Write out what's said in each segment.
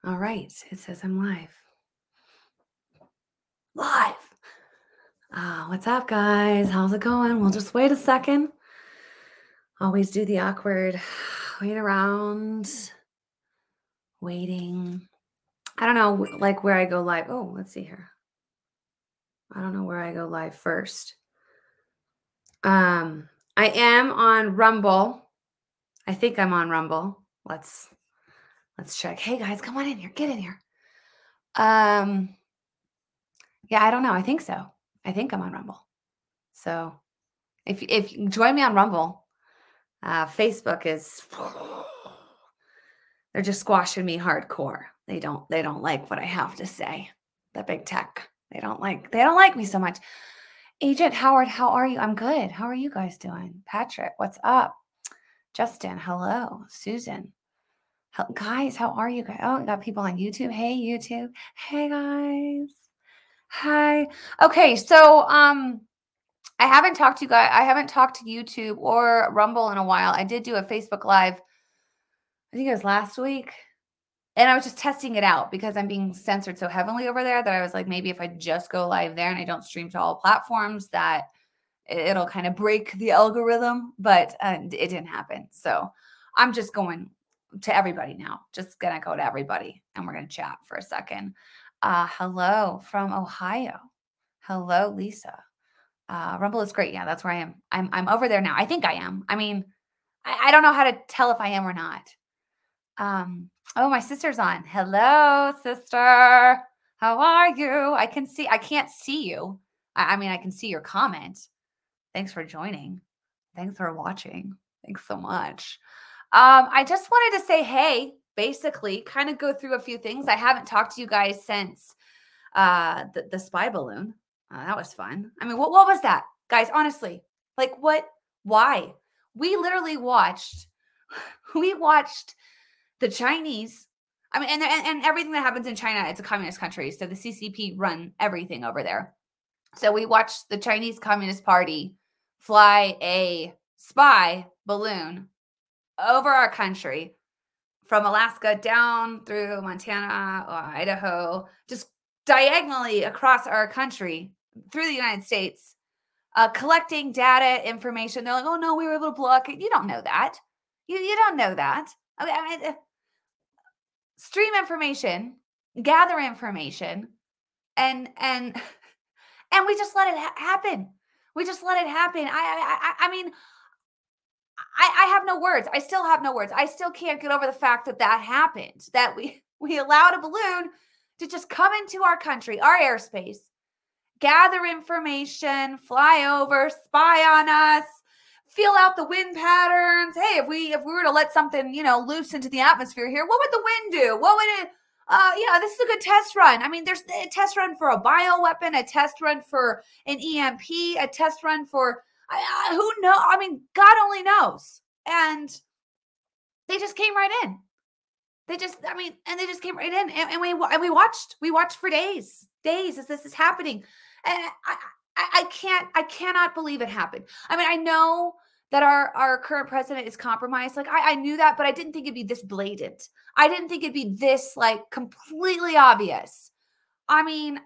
All right. It says I'm live. Live. What's up, guys? How's it going? We'll just wait a second. Always do the awkward wait around, waiting. I don't know, like where I go live. Oh, let's see here. I don't know where I go live first. I am on Rumble. I think I'm on Rumble. Let's check. Hey guys, come on in here. Get in here. Yeah, I don't know. I think so. I think I'm on Rumble. So if you join me on Rumble, Facebook is they're just squashing me hardcore. They don't like what I have to say. The big tech. They don't like me so much. Agent Howard, how are you? I'm good. How are you guys doing? Patrick, what's up? Justin, hello. Susan. Guys, how are you guys? Oh, we got people on YouTube. Hey, YouTube. Hey guys. Hi. Okay, so I haven't talked to you guys. I haven't talked to YouTube or Rumble in a while. I did do a Facebook Live, I think it was last week. And I was just testing it out because I'm being censored so heavily over there that I was like, maybe if I just go live there and I don't stream to all platforms, that it'll kind of break the algorithm. But it didn't happen. So I'm just going to everybody now. Just going to go to everybody and we're going to chat for a second. Hello from Ohio. Hello, Lisa. Rumble is great. Yeah, that's where I am. I'm over there now. I think I am. I mean, I don't know how to tell if I am or not. Oh, my sister's on. Hello, sister. How are you? I can't see you. I mean, I can see your comment. Thanks for joining. Thanks for watching. Thanks so much. I just wanted to say, hey, basically, kind of go through a few things. I haven't talked to you guys since the spy balloon. That was fun. I mean, what was that? Guys, honestly, like what? Why? We literally watched we watched the Chinese, I mean, and everything that happens in China, it's a communist country. So the CCP run everything over there. So we watched the Chinese Communist Party fly a spy balloon over our country from Alaska down through Montana, Idaho, just diagonally across our country through the United States, collecting data, information. They're like, oh no, we were able to block it. You don't know that. You don't know that. I mean, stream information, gather information, and and we just let it happen. We just let it happen. I mean, I have no words. I still have no words. I still can't get over the fact that that happened. That we allowed a balloon to just come into our country, our airspace, gather information, fly over, spy on us, feel out the wind patterns. Hey, if we were to let something, loose into the atmosphere here, what would the wind do? What would it this is a good test run. I mean, there's a test run for a bioweapon, a test run for an EMP, a test run for who knows? I mean, God only knows. And they just came right in. They just came right in, and we watched for days as this is happening, and I cannot believe it happened. I mean, I know that our current president is compromised. Like I knew that, but I didn't think it'd be this blatant. I didn't think it'd be this like completely obvious. I mean,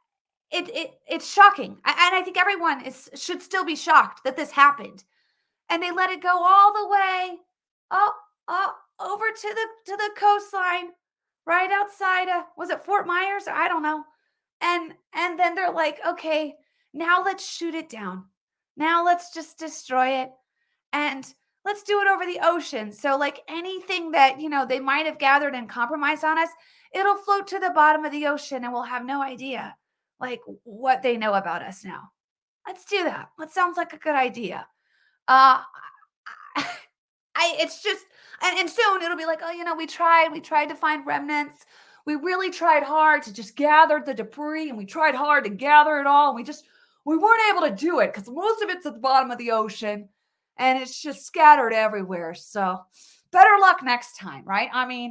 it's shocking, and I think everyone should still be shocked that this happened, and they let it go all the way, oh, over to the coastline, right outside of, was it Fort Myers? I don't know. And then they're like, okay, now let's shoot it down. Now let's just destroy it, and let's do it over the ocean. So like anything that, they might have gathered and compromised on us, it'll float to the bottom of the ocean and we'll have no idea like what they know about us now. Let's do that. That sounds like a good idea. Uh it's just, and soon it'll be like, oh, we tried to find remnants. We really tried hard to just gather the debris, and we tried hard to gather it all. And we weren't able to do it because most of it's at the bottom of the ocean and it's just scattered everywhere. So better luck next time, right? I mean,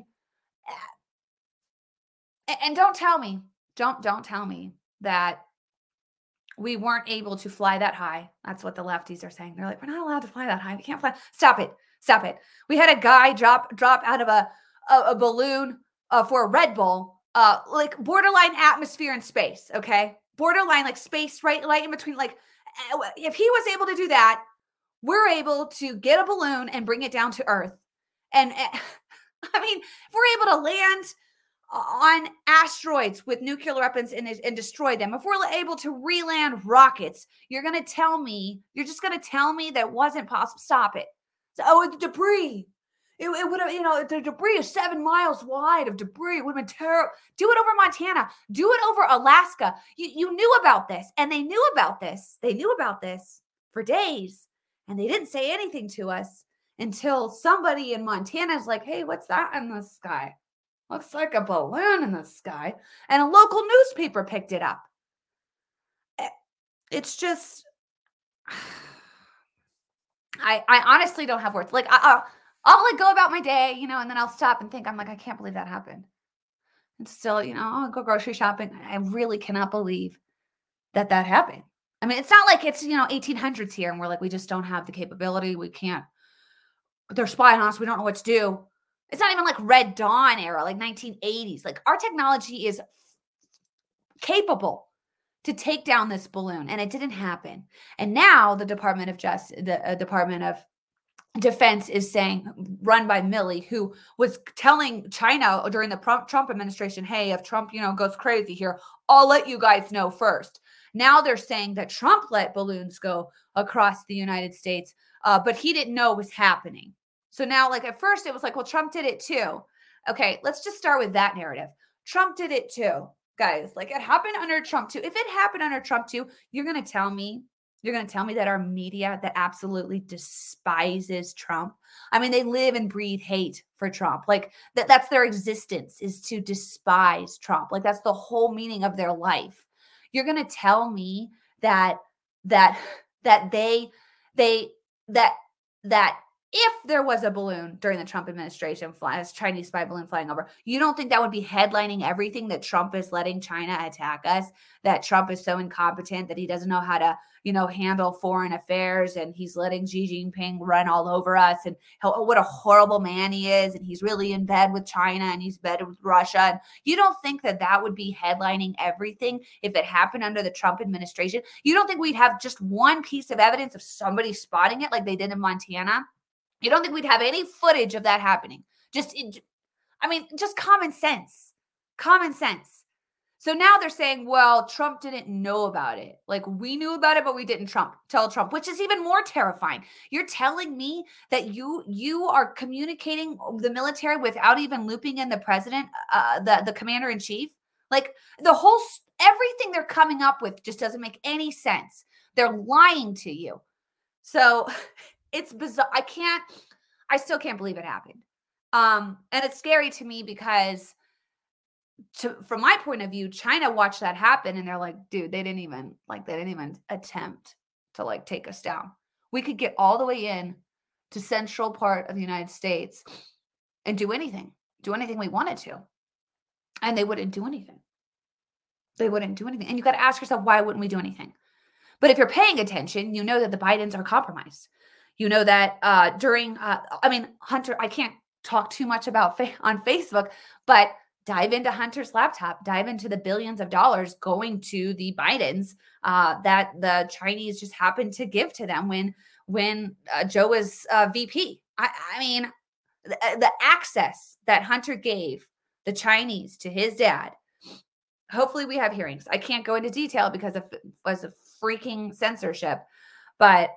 and don't tell me that we weren't able to fly that high. That's what the lefties are saying. They're like, we're not allowed to fly that high. We can't fly. Stop it. We had a guy drop out of a balloon for a Red Bull, like borderline atmosphere and space. Okay. Borderline like space, right in between. Like if he was able to do that, we're able to get a balloon and bring it down to Earth. And I mean, if we're able to land on asteroids with nuclear weapons and destroy them, if we're able to re-land rockets, you're just going to tell me that wasn't possible. Stop it. So, it's debris. It would have, the debris is 7 miles wide of debris. It would have been terrible. Do it over Montana. Do it over Alaska. You knew about this, and they knew about this. They knew about this for days, and they didn't say anything to us until somebody in Montana is like, hey, what's that in the sky? Looks like a balloon in the sky. And a local newspaper picked it up. It's just, I honestly don't have words. Like, I'll like go about my day, and then I'll stop and think, I'm like, I can't believe that happened. And still, I'll go grocery shopping. I really cannot believe that happened. I mean, it's not like it's, 1800s here and we're like, we just don't have the capability. We can't, they're spying on us. We don't know what to do. It's not even like Red Dawn era, like 1980s. Like our technology is capable to take down this balloon, and it didn't happen. And now the Department of Department of Defense is saying, run by Milley, who was telling China during the Trump administration, hey, if Trump, goes crazy here, I'll let you guys know first. Now they're saying that Trump let balloons go across the United States, but he didn't know it was happening. So now, like at first it was like, well, Trump did it too. Okay, let's just start with that narrative. Trump did it too, guys. Like it happened under Trump too. If it happened under Trump too, you're going to tell me that our media that absolutely despises Trump. I mean, they live and breathe hate for Trump. Like that's their existence, is to despise Trump. Like that's the whole meaning of their life. You're going to tell me that if there was a balloon during the Trump administration a Chinese spy balloon flying over, you don't think that would be headlining everything, that Trump is letting China attack us, that Trump is so incompetent that he doesn't know how to, handle foreign affairs, and he's letting Xi Jinping run all over us, and what a horrible man he is, and he's really in bed with China, and he's in bed with Russia. And you don't think that would be headlining everything if it happened under the Trump administration? You don't think we'd have just one piece of evidence of somebody spotting it like they did in Montana? You don't think we'd have any footage of that happening? Just common sense. Common sense. So now they're saying, well, Trump didn't know about it. Like we knew about it, but we didn't tell Trump, which is even more terrifying. You're telling me that you are communicating the military without even looping in the president, the commander in chief. Like everything they're coming up with just doesn't make any sense. They're lying to you. So it's bizarre. I still can't believe it happened. And it's scary to me because from my point of view, China watched that happen and they're like, dude, they didn't even attempt to take us down. We could get all the way in to central part of the United States and do anything we wanted to. And they wouldn't do anything. And you got to ask yourself, why wouldn't we do anything? But if you're paying attention, you know that the Bidens are compromised. You know that Hunter, I can't talk too much about on Facebook, but dive into Hunter's laptop, dive into the billions of dollars going to the Bidens that the Chinese just happened to give to them when Joe was VP. I mean, the access that Hunter gave the Chinese to his dad. Hopefully we have hearings. I can't go into detail because it was a freaking censorship, but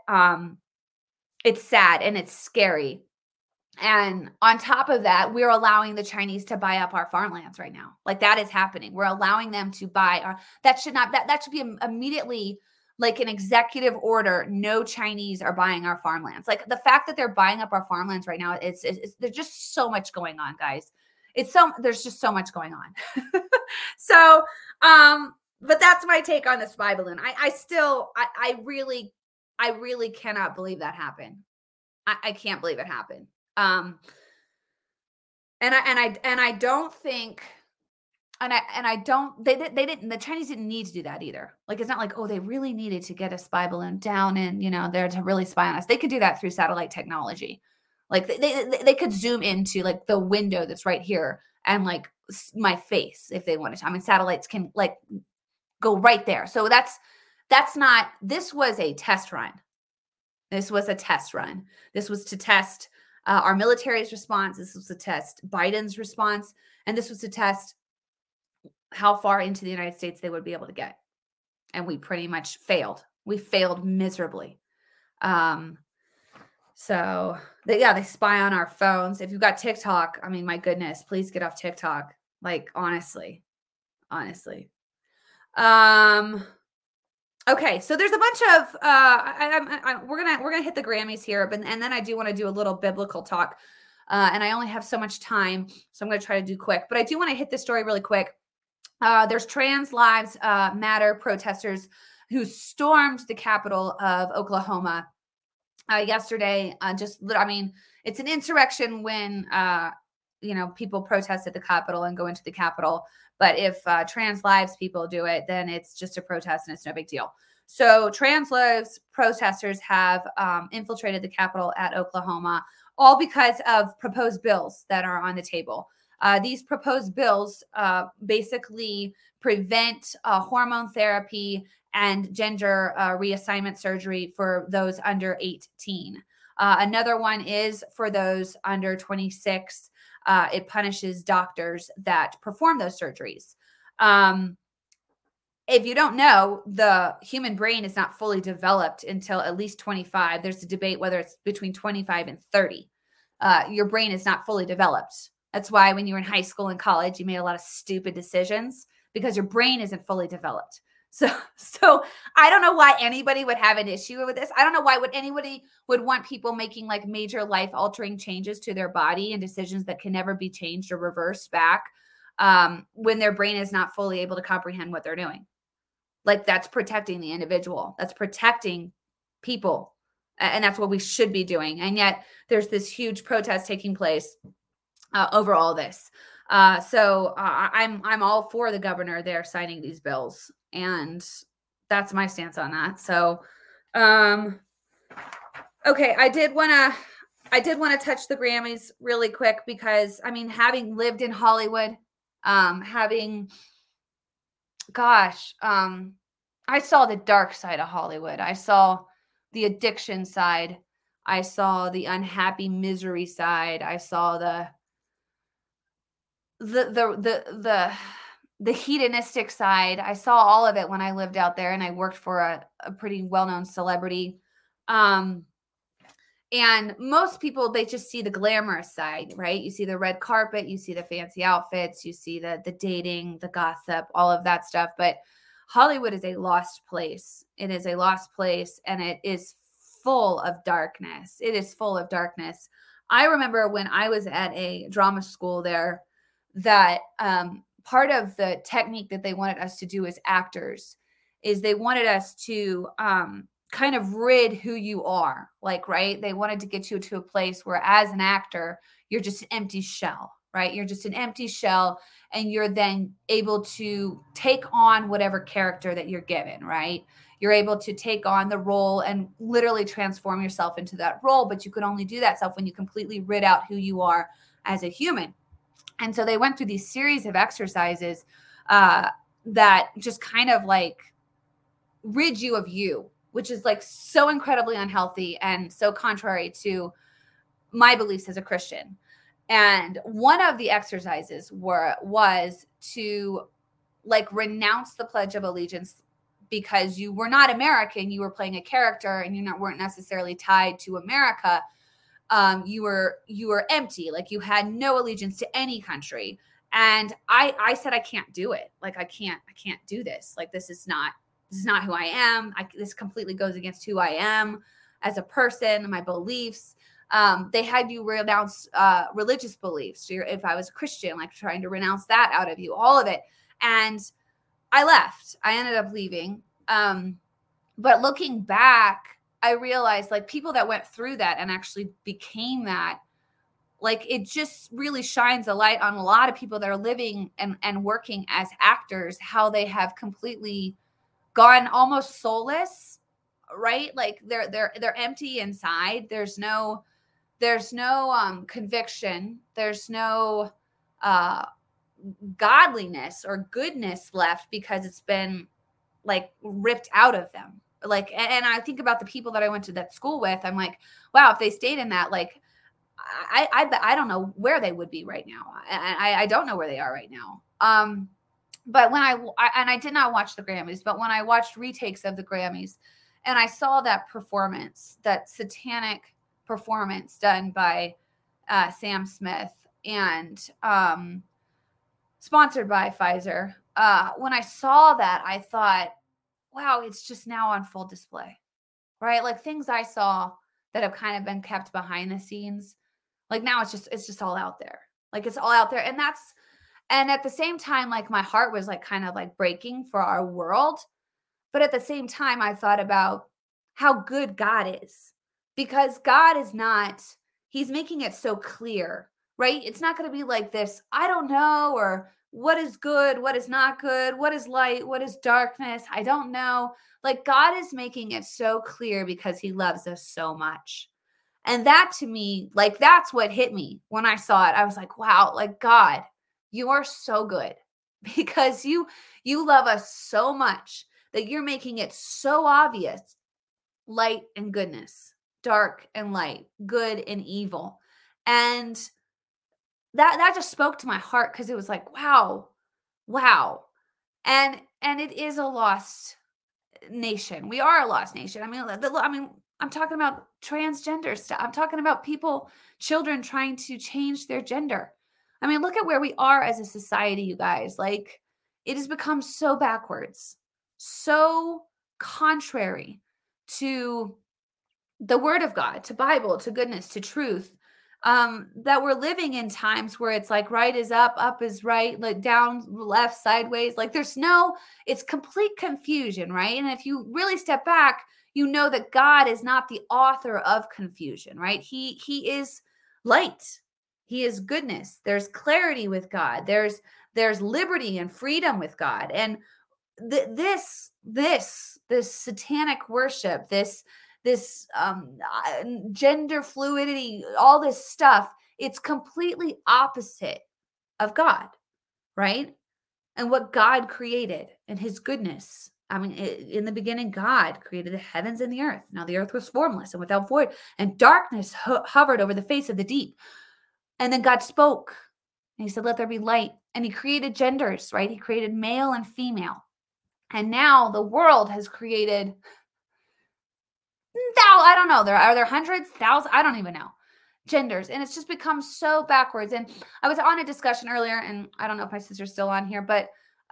it's sad and it's scary. And on top of that, we're allowing the Chinese to buy up our farmlands right now. Like that is happening. We're allowing them to buy that should be immediately like an executive order. No Chinese are buying our farmlands. Like the fact that they're buying up our farmlands right now, there's just so much going on, guys. There's just so much going on. So, but that's my take on the spy balloon. I really cannot believe that happened. I can't believe it happened. And I don't think, the Chinese didn't need to do that either. Like, it's not like, oh, they really needed to get a spy balloon down and, there to really spy on us. They could do that through satellite technology. Like they could zoom into like the window that's right here and like my face if they wanted to. I mean, satellites can like go right there. So that's not, this was a test run. This was a test run. This was to test our military's response. This was to test Biden's response. And this was to test how far into the United States they would be able to get. And we pretty much failed. We failed miserably. So they spy on our phones. If you've got TikTok, I mean, my goodness, please get off TikTok. Like, honestly. Okay, so there's a bunch of we're gonna hit the Grammys here, but and then I do want to do a little biblical talk, and I only have so much time, so I'm gonna try to do quick. But I do want to hit this story really quick. There's Trans Lives Matter protesters who stormed the Capitol of Oklahoma yesterday. It's an insurrection when people protest at the Capitol and go into the Capitol. But if trans lives people do it, then it's just a protest and it's no big deal. So trans lives protesters have infiltrated the Capitol at Oklahoma, all because of proposed bills that are on the table. These proposed bills basically prevent hormone therapy and gender reassignment surgery for those under 18. Another one is for those under 26. It punishes doctors that perform those surgeries. If you don't know, the human brain is not fully developed until at least 25. There's a debate whether it's between 25 and 30. Your brain is not fully developed. That's why when you were in high school and college, you made a lot of stupid decisions because your brain isn't fully developed. So I don't know why anybody would have an issue with this. I don't know why anybody would want people making like major life altering changes to their body and decisions that can never be changed or reversed back when their brain is not fully able to comprehend what they're doing. Like, that's protecting the individual. That's protecting people. And that's what we should be doing. And yet there's this huge protest taking place over all this. So I'm all for the governor there signing these bills, and that's my stance on that. So, okay, I did want to touch the Grammys really quick because I mean, having lived in Hollywood, I saw the dark side of Hollywood. I saw the addiction side. I saw the unhappy misery side. I saw the hedonistic side. I saw all of it when I lived out there and I worked for a pretty well-known celebrity. And most people, they just see the glamorous side, right? You see the red carpet, you see the fancy outfits, you see the dating, the gossip, all of that stuff. But Hollywood is a lost place. It is a lost place, and it is full of darkness. It is full of darkness. I remember when I was at a drama school there, that part of the technique that they wanted us to do as actors is they wanted us to kind of rid who you are, like, right? They wanted to get you to a place where as an actor, you're just an empty shell, right? You're just an empty shell, and you're then able to take on whatever character that you're given, right? You're able to take on the role and literally transform yourself into that role, but you can only do that stuff when you completely rid out who you are as a human. And so they went through these series of exercises that just kind of like rid you of you, which is like so incredibly unhealthy and so contrary to my beliefs as a Christian. And one of the exercises was to like renounce the Pledge of Allegiance because you were not American. You were playing a character and you weren't necessarily tied to America. You were empty, like you had no allegiance to any country. And I said, I can't do it. Like, I can't do this. Like, this is not who I am. This completely goes against who I am as a person, my beliefs. They had you renounce religious beliefs. So if I was a Christian, like trying to renounce that out of you, all of it. And I left. I ended up leaving. But looking back, I realized like people that went through that and actually became that, like it just really shines a light on a lot of people that are living and working as actors, how they have completely gone almost soulless, right? Like they're empty inside. There's no conviction. There's no godliness or goodness left because it's been like ripped out of them. Like, and I think about the people that I went to that school with. I'm like, wow, if they stayed in that, like, I don't know where they would be right now. I don't know where they are right now. But when I did not watch the Grammys, but when I watched retakes of the Grammys and I saw that performance, that satanic performance done by Sam Smith and sponsored by Pfizer, when I saw that, I thought, wow, it's just now on full display, right? Like things I saw that have kind of been kept behind the scenes. Like now it's just all out there. Like it's all out there. And at the same time, like my heart was like kind of like breaking for our world. But at the same time, I thought about how good God is, because God is not, he's making it so clear, right? It's not going to be like this, I don't know, or what is good, what is not good, what is light, what is darkness, I don't know. Like God is making it so clear because he loves us so much. And that to me, like that's what hit me when I saw it. I was like, wow, like God, you are so good because you love us so much that you're making it so obvious, light and goodness, dark and light, good and evil. And that just spoke to my heart because it was like, wow, wow. And it is a lost nation. We are a lost nation. I mean, I'm talking about transgender stuff. I'm talking about people, children trying to change their gender. I mean, look at where we are as a society, you guys. Like, it has become so backwards, so contrary to the word of God, to Bible, to goodness, to truth. That we're living in times where it's like right is up is right, like down, left, sideways. Like it's complete confusion, right? And if you really step back, you know that God is not the author of confusion, right? He is light. He is goodness. There's clarity with God. There's liberty and freedom with God. And this satanic worship, this gender fluidity, all this stuff, it's completely opposite of God, right? And what God created and his goodness. I mean, in the beginning, God created the heavens and the earth. Now the earth was formless and without void, and darkness hovered over the face of the deep. And then God spoke and he said, let there be light. And he created genders, right? He created male and female. And now the world has created, I don't know, are there hundreds, thousands? I don't even know. Genders. And it's just become so backwards. And I was on a discussion earlier, and I don't know if my sister's still on here, but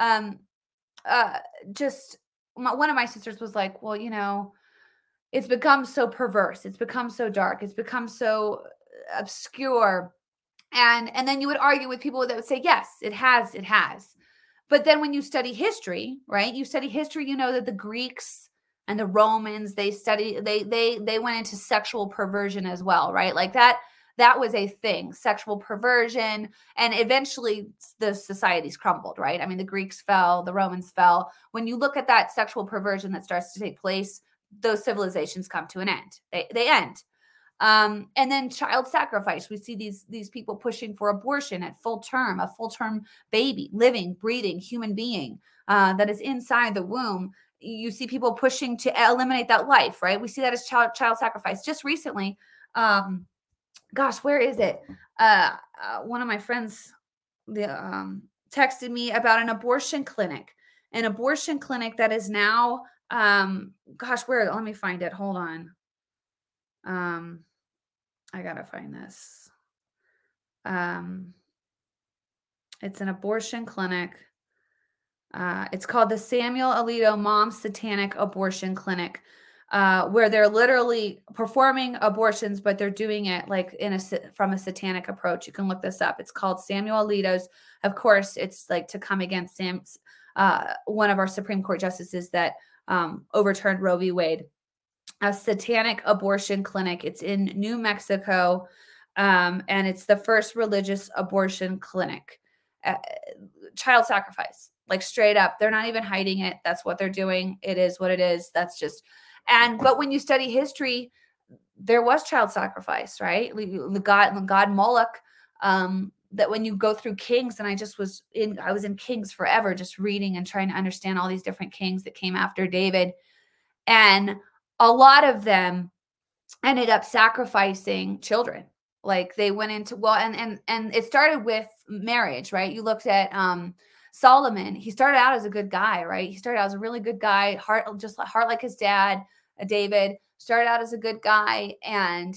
one of my sisters was like, well, it's become so perverse. It's become so dark. It's become so obscure. And then you would argue with people that would say, yes, it has. But then when you study history, right? You study history, you know that the Greeks and the Romans, they went into sexual perversion as well, right? Like that was a thing, sexual perversion. And eventually the societies crumbled, right? I mean, the Greeks fell, the Romans fell. When you look at that sexual perversion that starts to take place, those civilizations come to an end. They end. And then child sacrifice. We see these people pushing for abortion at full term, a full term baby, living, breathing human being that is inside the womb. You see people pushing to eliminate that life, right? We see that as child sacrifice. Just recently, where is it? One of my friends texted me about an abortion clinic that is now, let me find it. Hold on. I gotta find this. It's an abortion clinic. It's called the Samuel Alito Mom Satanic Abortion Clinic, where they're literally performing abortions, but they're doing it like from a satanic approach. You can look this up. It's called Samuel Alito's. Of course, it's like to come against one of our Supreme Court justices that overturned Roe v. Wade. A satanic abortion clinic. It's in New Mexico, and it's the first religious abortion clinic. Child sacrifice, like straight up. They're not even hiding it. That's what they're doing. It is what it is. But when you study history, there was child sacrifice, right? The god Moloch that when you go through Kings, and I was in Kings forever, just reading and trying to understand all these different kings that came after David. And a lot of them ended up sacrificing children. Like they went into, well, and it started with marriage, right? You looked at Solomon. He started out as a good guy, right? He started out as a really good guy, heart like his dad. David started out as a good guy, and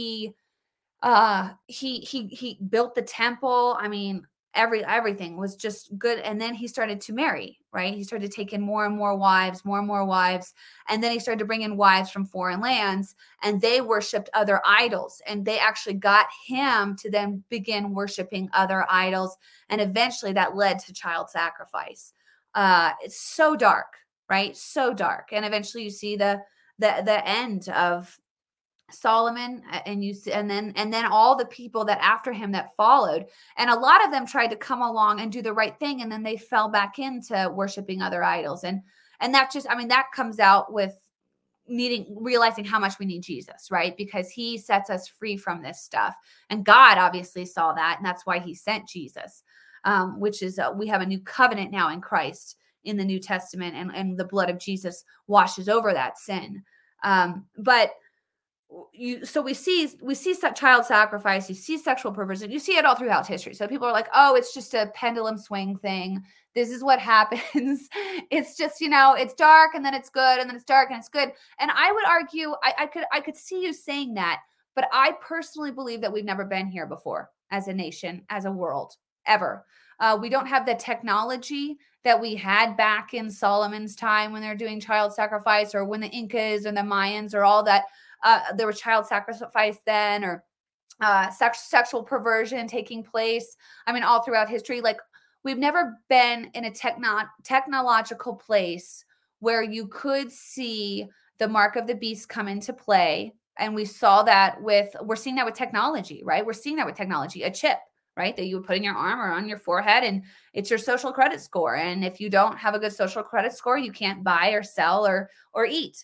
he built the temple. I mean, everything was just good. And then he started to marry, right? He started taking more and more wives, and then he started to bring in wives from foreign lands, and they worshiped other idols, and they actually got him to then begin worshiping other idols, and eventually that led to child sacrifice. It's so dark, right? So dark. And eventually you see the end of Solomon, and you see, and then all the people that after him that followed, and a lot of them tried to come along and do the right thing, and then they fell back into worshiping other idols. And that just, I mean, that comes out with realizing how much we need Jesus, right? Because he sets us free from this stuff, and God obviously saw that, and that's why he sent Jesus, which is we have a new covenant now in Christ in the New Testament, and the blood of Jesus washes over that sin. But so we see child sacrifice, you see sexual perversion, you see it all throughout history. So people are like, oh, it's just a pendulum swing thing, this is what happens. It's just, it's dark and then it's good, and then it's dark and it's good. And I would argue, I could see you saying that, but I personally believe that we've never been here before as a nation, as a world, ever. We don't have the technology that we had back in Solomon's time when they're doing child sacrifice, or when the Incas or the Mayans or all that. There was child sacrifice then, or sexual perversion taking place. I mean, all throughout history. Like, we've never been in a technological place where you could see the mark of the beast come into play. And we're seeing that with technology, right? We're seeing that with technology, a chip, right? That you would put in your arm or on your forehead, and it's your social credit score. And if you don't have a good social credit score, you can't buy or sell or eat.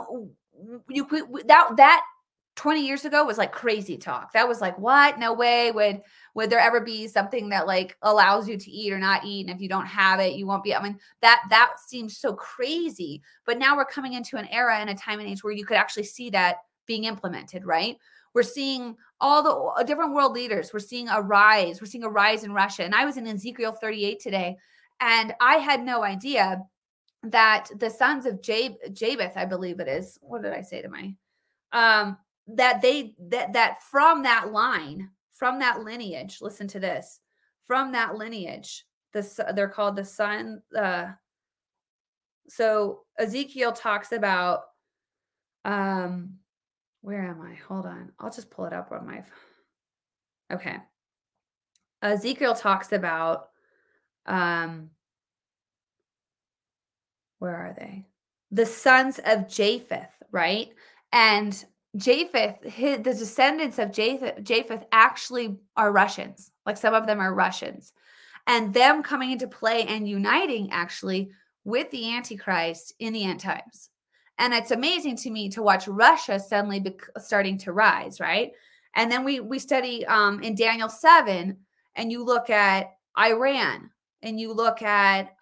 That 20 years ago was like crazy talk. That was like, what? No way would there ever be something that like allows you to eat or not eat, and if you don't have it, you won't be. I mean, that seems so crazy. But now we're coming into an era and a time and age where you could actually see that being implemented, right? We're seeing all the different world leaders. We're seeing a rise in Russia. And I was in Ezekiel 38 today, and I had no idea that the sons of Japheth, I believe it is. What did I say to my that from that line, from that lineage, listen to this, from that lineage, they're called the son. So Ezekiel talks about, where am I? Hold on. I'll just pull it up on my, okay. Ezekiel talks about, where are they? The sons of Japheth, right? And Japheth, the descendants of Japheth actually are Russians. Like, some of them are Russians. And them coming into play and uniting actually with the Antichrist in the end times. And it's amazing to me to watch Russia suddenly starting to rise, right? And then we study in Daniel 7, and you look at Iran, and you look at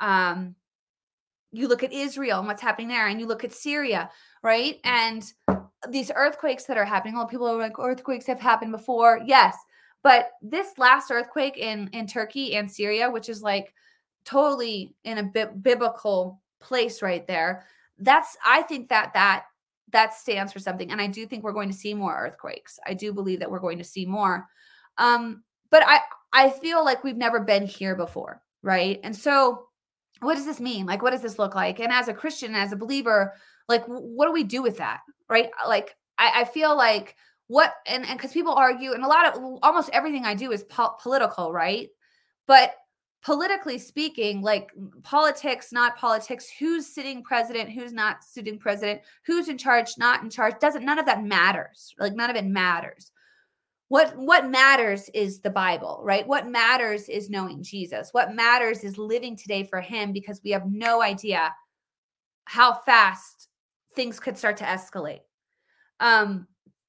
Israel and what's happening there, and you look at Syria, right? And these earthquakes that are happening, all people are like, earthquakes have happened before. Yes. But this last earthquake in Turkey and Syria, which is like totally in a biblical place right there, I think that stands for something. And I do think we're going to see more earthquakes. I do believe that we're going to see more. But I feel like we've never been here before, right? And so what does this mean? Like, what does this look like? And as a Christian, as a believer, like, what do we do with that? Right? Like, I feel like and because people argue, and almost everything I do is political, right? But politically speaking, like politics, not politics, who's sitting president, who's not sitting president, who's in charge, not in charge, none of that matters. Like, none of it matters. What matters is the Bible, right? What matters is knowing Jesus. What matters is living today for him, because we have no idea how fast things could start to escalate.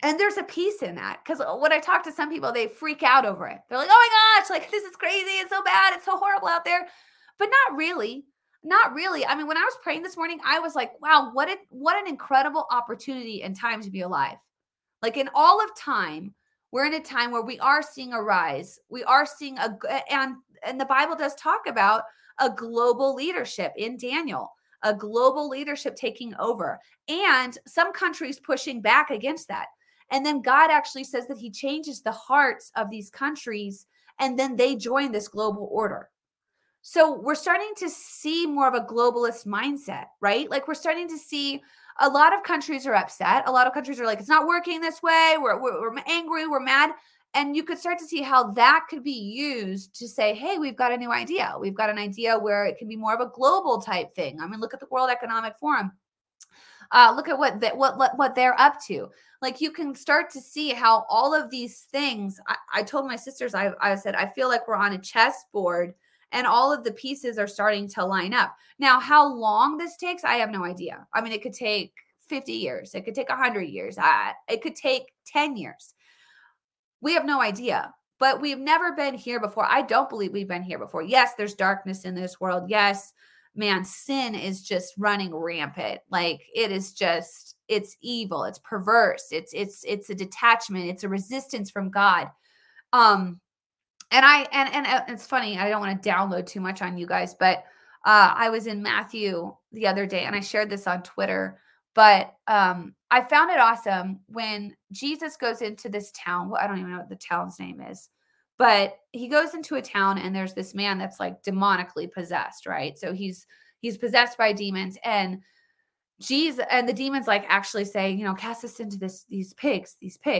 And there's a peace in that, because when I talk to some people, they freak out over it. They're like, oh my gosh, like this is crazy. It's so bad. It's so horrible out there. But not really. Not really. I mean, when I was praying this morning, I was like, wow, what an incredible opportunity and time to be alive. Like in all of time, we're in a time where we are seeing a rise. We are seeing and the Bible does talk about a global leadership in Daniel, a global leadership taking over, and some countries pushing back against that. And then God actually says that he changes the hearts of these countries, and then they join this global order. So we're starting to see more of a globalist mindset, right? Like we're starting to see a lot of countries are upset. A lot of countries are like, it's not working this way. We're angry. We're mad. And you could start to see how that could be used to say, hey, we've got a new idea. We've got an idea where it can be more of a global type thing. I mean, look at the World Economic Forum. Look at what they're up to. Like you can start to see how all of these things. I told my sisters, I said, I feel like we're on a chessboard and all of the pieces are starting to line up. Now, how long this takes, I have no idea. I mean, it could take 50 years. It could take 100 years. It could take 10 years. We have no idea, but we've never been here before. I don't believe we've been here before. Yes, there's darkness in this world. Yes, man, sin is just running rampant. Like it is just, it's evil. It's perverse. It's a detachment. It's a resistance from God. And it's funny, I don't want to download too much on you guys, but I was in Matthew the other day and I shared this on Twitter, but I found it awesome when Jesus goes into this town. Well, I don't even know what the town's name is, but he goes into a town and there's this man that's like demonically possessed, right? So he's possessed by demons, and Jesus and the demons like actually say, cast us into these pigs.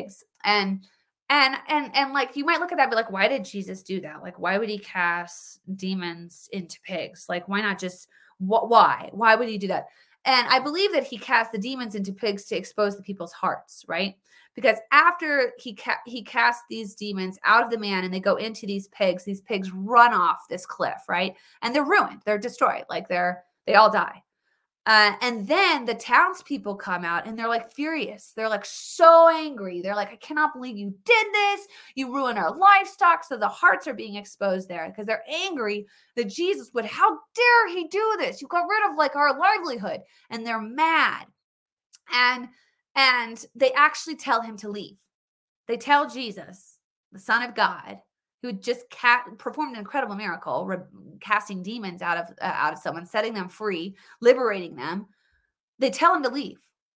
And like you might look at that and be like, why did Jesus do that? Like, why would he cast demons into pigs? Like, why not just why? Why would he do that? And I believe that he cast the demons into pigs to expose the people's hearts, right? Because after he cast these demons out of the man and they go into these pigs run off this cliff, right? And they're ruined, they're destroyed, like they all die. And then the townspeople come out and they're like furious. They're like so angry. They're like, I cannot believe you did this. You ruined our livestock. So the hearts are being exposed there because they're angry that Jesus would, how dare he do this? You got rid of like our livelihood. And they're mad. And they actually tell him to leave. They tell Jesus, the Son of God, who had just performed an incredible miracle, casting demons out of someone, setting them free, liberating them. They tell him to leave.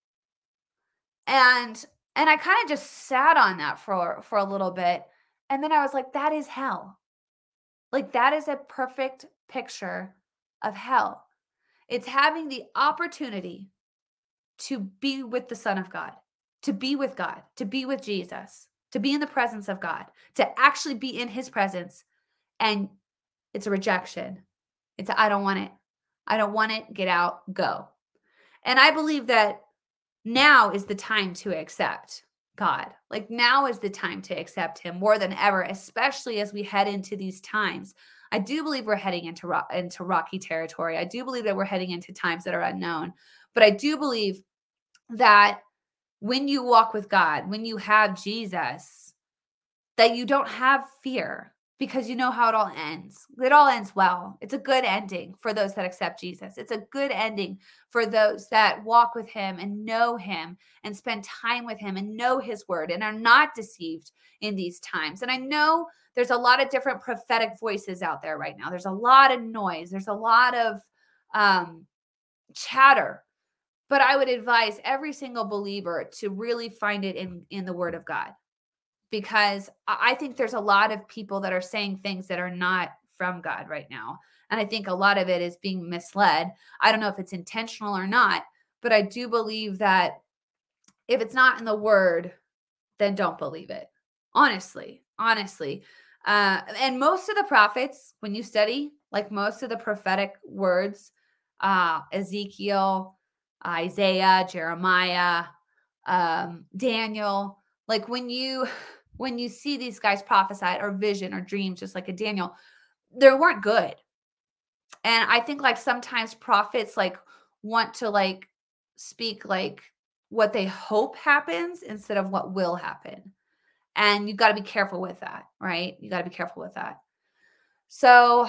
And I kind of just sat on that for a little bit. And then I was like, that is hell. Like that is a perfect picture of hell. It's having the opportunity to be with the Son of God, to be with God, to be with Jesus, to be in the presence of God, to actually be in his presence. And it's a rejection. It's I don't want it. I don't want it. Get out, go. And I believe that now is the time to accept God. Like now is the time to accept him more than ever, especially as we head into these times. I do believe we're heading into rocky territory. I do believe that we're heading into times that are unknown. But I do believe that when you walk with God, when you have Jesus, that you don't have fear because you know how it all ends. It all ends well. It's a good ending for those that accept Jesus. It's a good ending for those that walk with him and know him and spend time with him and know his word and are not deceived in these times. And I know there's a lot of different prophetic voices out there right now. There's a lot of noise. There's a lot of chatter. But I would advise every single believer to really find it in the word of God, because I think there's a lot of people that are saying things that are not from God right now. And I think a lot of it is being misled. I don't know if it's intentional or not, but I do believe that if it's not in the word, then don't believe it. Honestly. And most of the prophets, when you study, like most of the prophetic words, Ezekiel, Isaiah, Jeremiah, Daniel, like when you see these guys prophesy or vision or dreams, just like a Daniel, they weren't good. And I think like sometimes prophets like want to like speak like what they hope happens instead of what will happen. And you've got to be careful with that, right? You got to be careful with that. So,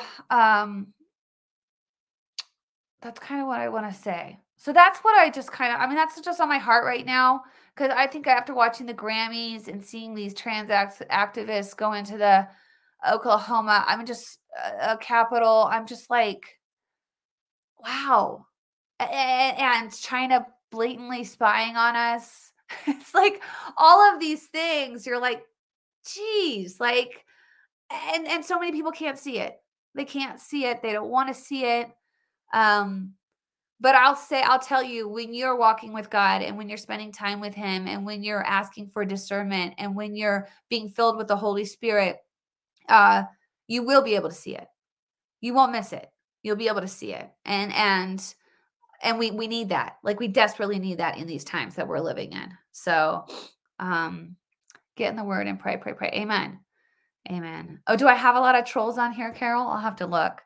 that's kind of what I want to say. So that's what I just kind of, I mean, that's just on my heart right now. Cause I think after watching the Grammys and seeing these activists go into the Oklahoma, I'm just a Capitol. I'm just like, wow. And China blatantly spying on us. It's like all of these things. You're like, geez, like, and so many people can't see it. They can't see it. They don't want to see it. But I'll tell you, when you're walking with God and when you're spending time with him and when you're asking for discernment and when you're being filled with the Holy Spirit, you will be able to see it. You won't miss it. You'll be able to see it. And we need that. Like, we desperately need that in these times that we're living in. So, get in the word and pray. Amen. Amen. Oh, do I have a lot of trolls on here, Carol? I'll have to look.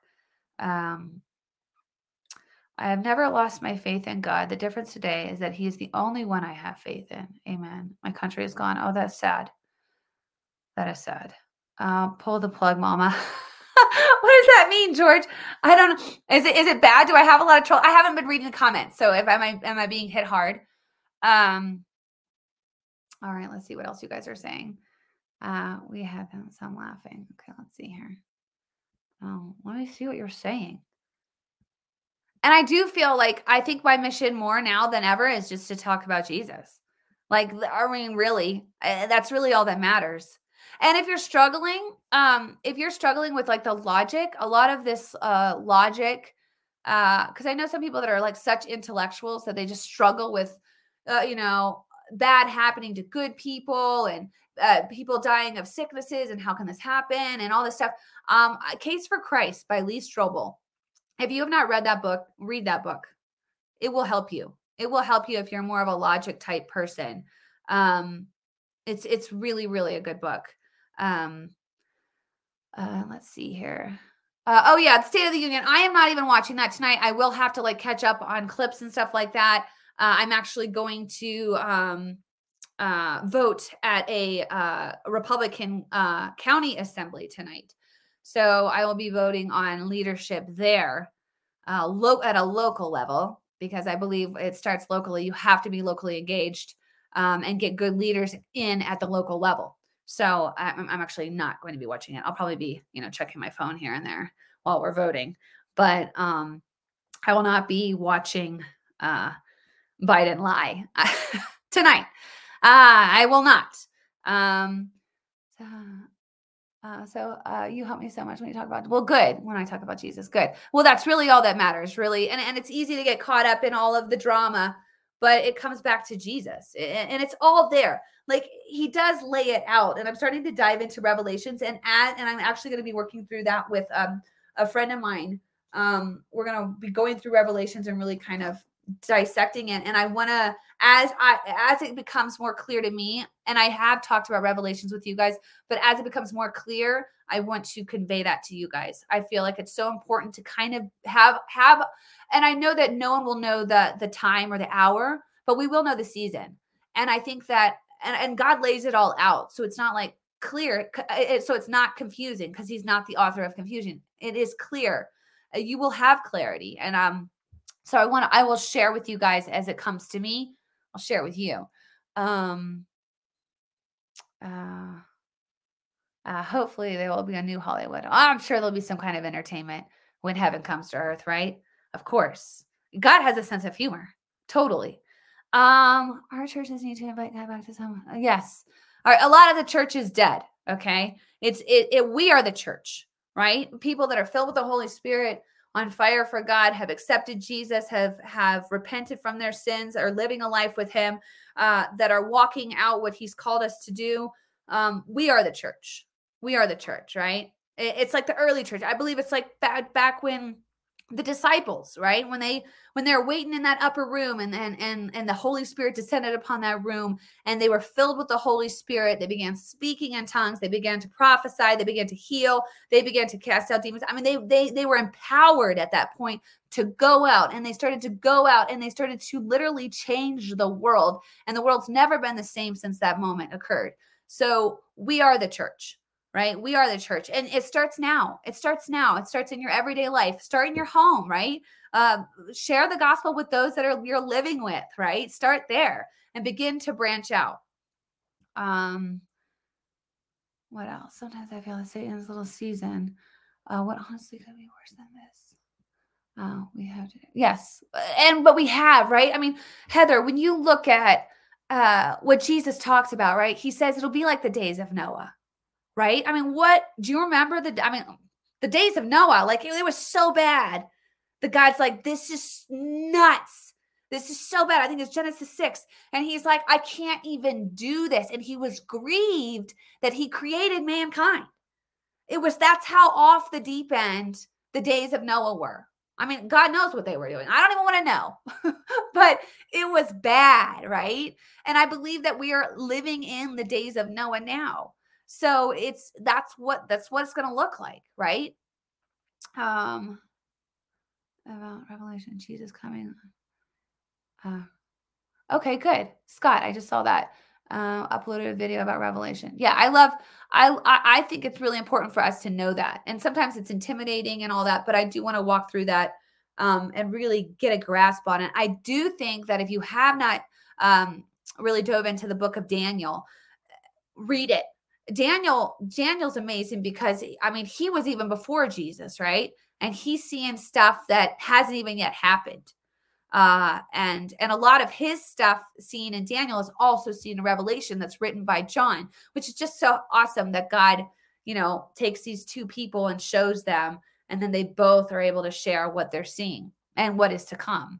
I have never lost my faith in God. The difference today is that he is the only one I have faith in. Amen. My country is gone. Oh, that's sad. That is sad. Pull the plug, mama. What does that mean, George? I don't know. Is it bad? Do I have a lot of troll? I haven't been reading the comments. So am I being hit hard? All right, let's see what else you guys are saying. We have some laughing. Okay, let's see here. Oh, let me see what you're saying. And I do feel like I think my mission more now than ever is just to talk about Jesus. Like, I mean, really, that's really all that matters. And if you're struggling with like the logic, a lot of this logic, because I know some people that are like such intellectuals that they just struggle with, bad happening to good people and people dying of sicknesses and how can this happen and all this stuff. Case for Christ by Lee Strobel. If you have not read that book, read that book. It will help you. It will help you if you're more of a logic type person. It's really, really a good book. Let's see here. Oh yeah, the State of the Union. I am not even watching that tonight. I will have to like catch up on clips and stuff like that. I'm actually going to vote at a Republican county assembly tonight. So I will be voting on leadership there at a local level, because I believe it starts locally. You have to be locally engaged and get good leaders in at the local level. So I'm actually not going to be watching it. I'll probably be, checking my phone here and there while we're voting. But I will not be watching Biden lie tonight. I will not. So you help me so much when you talk about, well, good. When I talk about Jesus, good. Well, that's really all that matters, really. And it's easy to get caught up in all of the drama, but it comes back to Jesus and it's all there. Like, he does lay it out, and I'm starting to dive into Revelations and I'm actually going to be working through that with a friend of mine. We're going to be going through Revelations and really kind of dissecting it. And I want to, as it becomes more clear to me, and I have talked about Revelations with you guys, but as it becomes more clear, I want to convey that to you guys. I feel like it's so important to kind of have, and I know that no one will know the time or the hour, but we will know the season. And I think that, and God lays it all out. So it's not like clear. So it's not confusing, because he's not the author of confusion. It is clear. You will have clarity. And, so I will share with you guys as it comes to me. I'll share it with you. Hopefully there will be a new Hollywood. I'm sure there'll be some kind of entertainment when heaven comes to earth, right? Of course. God has a sense of humor. Totally. Our churches need to invite God back to some. Yes. All right. A lot of the church is dead. Okay. We are the church, right? People that are filled with the Holy Spirit, on fire for God, have accepted Jesus, have repented from their sins, are living a life with him, that are walking out what he's called us to do. We are the church. We are the church, right? It's like the early church. I believe it's like back when the disciples, right? When they're waiting in that upper room and the Holy Spirit descended upon that room and they were filled with the Holy Spirit, they began speaking in tongues, they began to prophesy, they began to heal, they began to cast out demons. I mean, they were empowered at that point to go out, and they started to go out and they started to literally change the world. And the world's never been the same since that moment occurred. So we are the church. Right? We are the church. And it starts now. It starts now. It starts in your everyday life. Start in your home, right? Share the gospel with those that you're living with, right? Start there and begin to branch out. What else? Sometimes I feel like Satan's little season. What honestly could be worse than this? We have to, yes. But we have, right? I mean, Heather, when you look at what Jesus talks about, right? He says it'll be like the days of Noah. Right? I mean, what do you remember the days of Noah? Like it was so bad. The God's like, this is nuts. This is so bad. I think it's Genesis 6. And he's like, I can't even do this. And he was grieved that he created mankind. That's how off the deep end the days of Noah were. I mean, God knows what they were doing. I don't even want to know, but it was bad, right? And I believe that we are living in the days of Noah now. So that's what it's going to look like, right? About Revelation, Jesus coming. Okay, good. Scott, I just saw that. Uploaded a video about Revelation. Yeah, I think it's really important for us to know that. And sometimes it's intimidating and all that, but I do want to walk through that and really get a grasp on it. I do think that if you have not really dove into the book of Daniel, read it. Daniel's amazing because, I mean, he was even before Jesus, right? And he's seeing stuff that hasn't even yet happened. And a lot of his stuff seen in Daniel is also seen in Revelation that's written by John, which is just so awesome that God, takes these two people and shows them, and then they both are able to share what they're seeing and what is to come.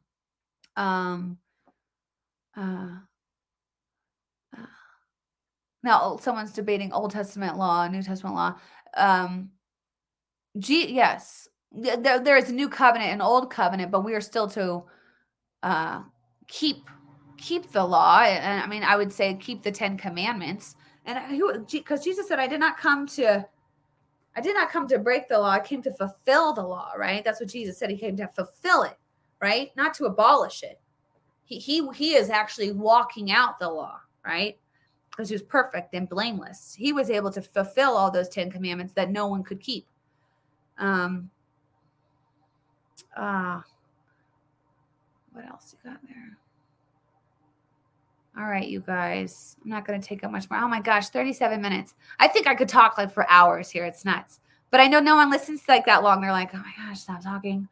Now someone's debating Old Testament law, New Testament law. Yes, there is a new covenant and old covenant, but we are still to keep the law. And I mean, I would say keep the 10 commandments. And because Jesus said, I did not come to break the law. I came to fulfill the law, right? That's what Jesus said. He came to fulfill it, right? Not to abolish it. He is actually walking out the law, right? Because he was perfect and blameless. He was able to fulfill all those 10 commandments that no one could keep. What else you got there? All right, you guys. I'm not going to take up much more. Oh my gosh, 37 minutes. I think I could talk like for hours here. It's nuts. But I know no one listens like that long. They're like, oh my gosh, stop talking.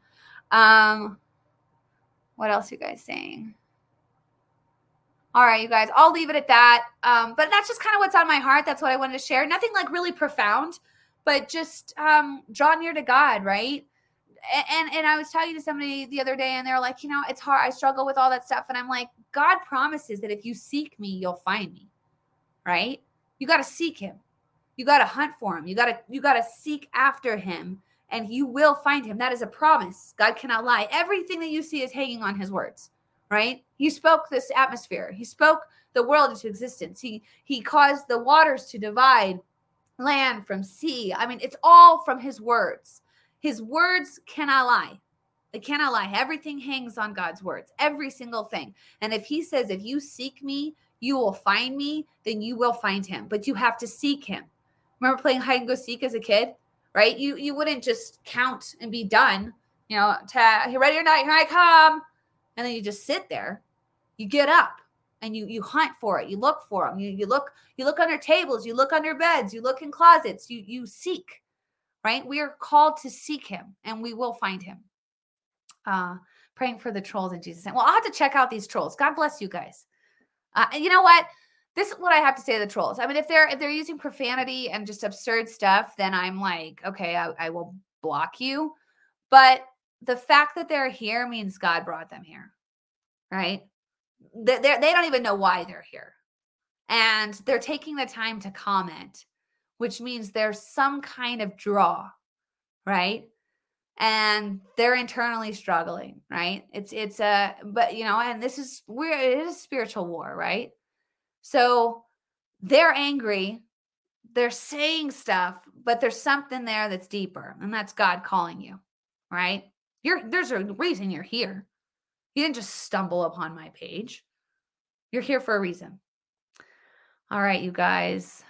What else are you guys saying? All right, you guys, I'll leave it at that. But that's just kind of what's on my heart. That's what I wanted to share. Nothing like really profound, but just draw near to God, right? And I was talking to somebody the other day and they're like, it's hard. I struggle with all that stuff. And I'm like, God promises that if you seek me, you'll find me, right? You got to seek him. You got to hunt for him. You got to seek after him, and you will find him. That is a promise. God cannot lie. Everything that you see is hanging on his words, right? He spoke this atmosphere. He spoke the world into existence. He caused the waters to divide land from sea. I mean, it's all from his words. His words cannot lie. They cannot lie. Everything hangs on God's words, every single thing. And if he says, if you seek me, you will find me, then you will find him. But you have to seek him. Remember playing hide and go seek as a kid, right? You wouldn't just count and be done, you ready or not, here I come. And then you just sit there. You get up and you hunt for it. You look for them. You look under tables. You look under beds. You look in closets. You seek, right? We are called to seek him, and we will find him. Praying for the trolls in Jesus' name. Well, I'll have to check out these trolls. God bless you guys. And you know what? This is what I have to say to the trolls. I mean, if they're using profanity and just absurd stuff, then I'm like, okay, I will block you. But the fact that they're here means God brought them here, right? They don't even know why they're here. And they're taking the time to comment, which means there's some kind of draw, right? and they're internally struggling, right? But and it is a spiritual war, right? So they're angry, they're saying stuff, but there's something there that's deeper, and that's God calling you, right? There's a reason you're here. You didn't just stumble upon my page. You're here for a reason. All right, you guys.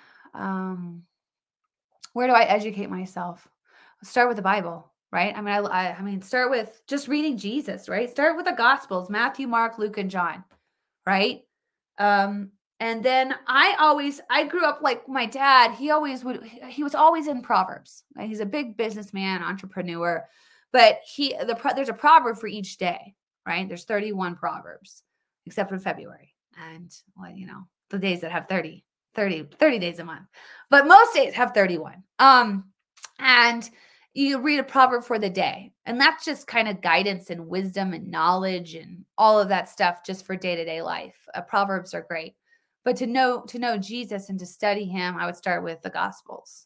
Where do I educate myself? Start with the Bible, right? I mean, start with just reading Jesus, right? Start with the Gospels, Matthew, Mark, Luke, and John, right? And then I grew up like my dad. He was always in Proverbs. Right? He's a big businessman, entrepreneur, but there's a proverb for each day, right? There's 31 proverbs, except for February, and the days that have 30 days a month, but most days have 31. And you read a proverb for the day, and that's just kind of guidance and wisdom and knowledge and all of that stuff just for day-to-day life. Proverbs are great, but to know Jesus and to study him, I would start with the Gospels.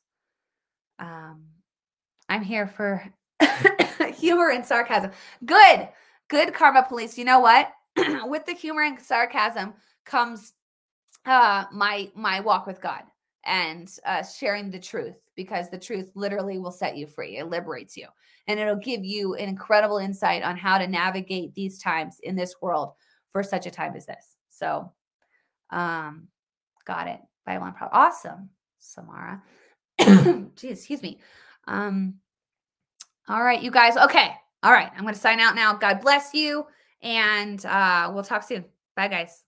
I'm here for humor and sarcasm. Good Karma Police. You know what? With the humor and sarcasm comes my walk with God and sharing the truth, because the truth literally will set you free. It liberates you, and it'll give you an incredible insight on how to navigate these times in this world for such a time as this. So, got it. Bible and Proverbs. Awesome, Samara. Geez, excuse me. All right, you guys. Okay. All right. I'm going to sign out now. God bless you. And we'll talk soon. Bye, guys.